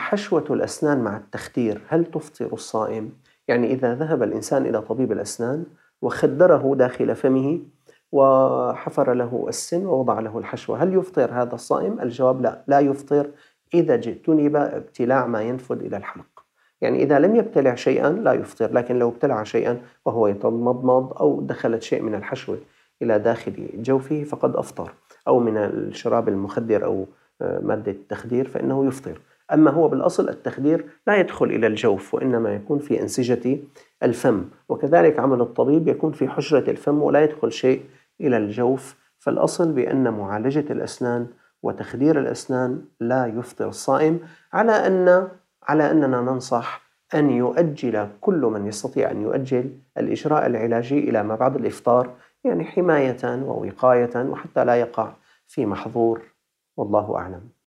حشوة الأسنان مع التخدير هل تفطر الصائم؟ يعني إذا ذهب الإنسان إلى طبيب الأسنان وخدره داخل فمه وحفر له السن ووضع له الحشوة، هل يفطر هذا الصائم؟ الجواب لا، لا يفطر إذا اجتنب ابتلاع ما ينفذ إلى الحلق. يعني إذا لم يبتلع شيئا لا يفطر، لكن لو ابتلع شيئا وهو يتمضمض أو دخلت شيء من الحشوة إلى داخل جوفه فقد أفطر، أو من الشراب المخدر أو مادة التخدير فإنه يفطر. أما هو بالأصل التخدير لا يدخل إلى الجوف، وإنما يكون في أنسجة الفم، وكذلك عمل الطبيب يكون في حجرة الفم ولا يدخل شيء إلى الجوف. فالأصل بأن معالجة الأسنان وتخدير الأسنان لا يفطر الصائم، على أننا ننصح أن يؤجل كل من يستطيع أن يؤجل الإجراء العلاجي إلى ما بعد الإفطار، يعني حماية ووقاية وحتى لا يقع في محظور، والله أعلم.